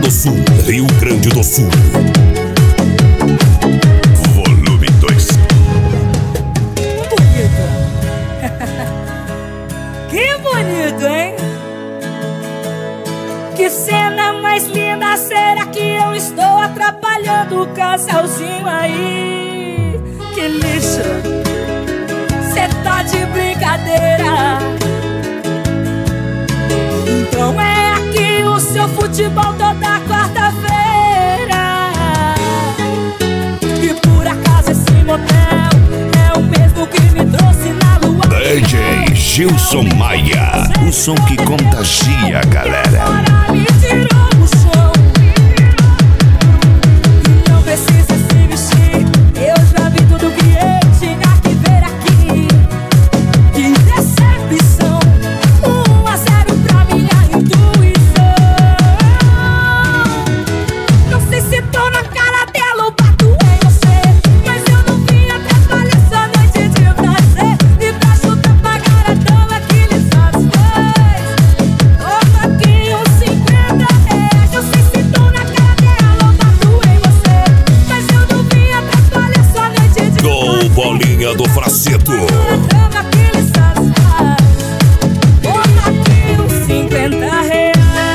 do Sul, Rio Grande do Sul. Volume 2. Bonito. Que bonito, hein? Que cena mais linda, será que eu estou atrapalhando o casalzinho aí? Que lixo, cê tá de brincadeira. Então é aqui o seu futebol toda quarta-feira. E por acaso esse motel é o mesmo que me trouxe na lua. DJ Gilson Maia, o som que contagia a galera. Agora me tirou do chão. E não precisa se vestir, eu já vi tudo que eu tinha que ver aqui. Que decepção, 1-0 pra minha intuição. Não sei se tô na cara dela ou bato em você, mas eu não vim atrapalhar essa noite de prazer. E pra chutar pra cara dama que lhe satisfaz. Toma aqui uns 50 reais. Não sei se tô na cara dela ou bato em você, mas eu não vim atrapalhar essa noite de Gol, bolinha do Fraceto. dama que lhe satisfaz. Toma aqui uns 50 reais.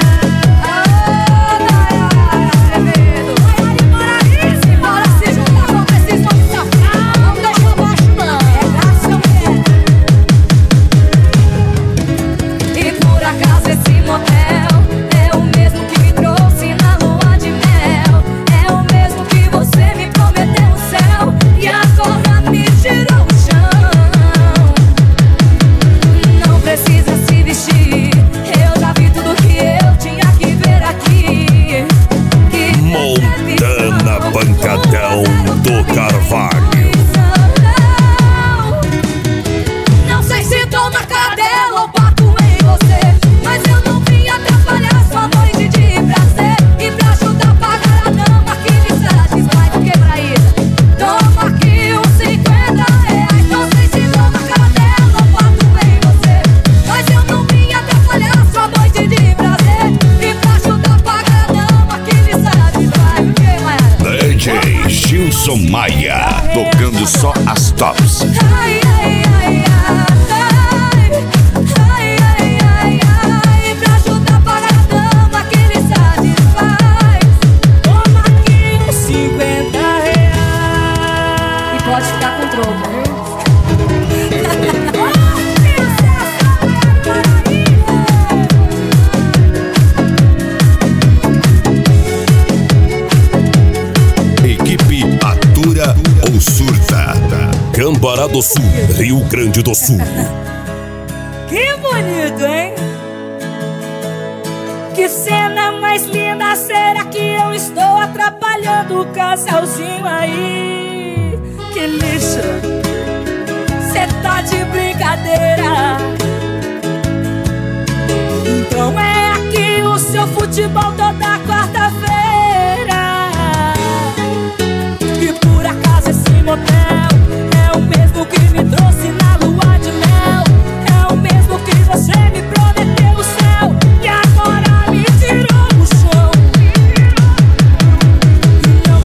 E por acaso esse motel é o mesmo que me trouxe na lua de mel. É o mesmo que você me prometeu o céu e agora me tirou o chão. Não precisa se vestir, eu já vi tudo que eu tinha que ver aqui. Que Montana Pancadão do Carvalho. Não sei se tô na cadela ou bato em você, mas eu não vim atrapalhar sua noite de prazer. E pra ajudar a pagar a dama que lhe satisfaz. O que pra isso? Toma aqui uns 50 reais. Não sei se tô na cadela ou bato em você, mas eu não vim atrapalhar sua noite de prazer. E pra ajudar a pagar a dama que lhe satisfaz. O que, Mayara? DJ Gilson Maia, tocando só as tops. Ai, ai, ai, ai, ai, ai, ai, ai, pra ajudar a pagar a dama que lhe satisfaz. Toma aqui uns 50 reais. E pode ficar com troco, viu? Equipe Atura ou Surta. Cambará do Sul, Rio Grande do Sul. Que bonito, hein? Que cena mais linda, será que eu estou atrapalhando o casalzinho aí? Que lixo, cê tá de brincadeira. Então é aqui o seu futebol toda quarta-feira.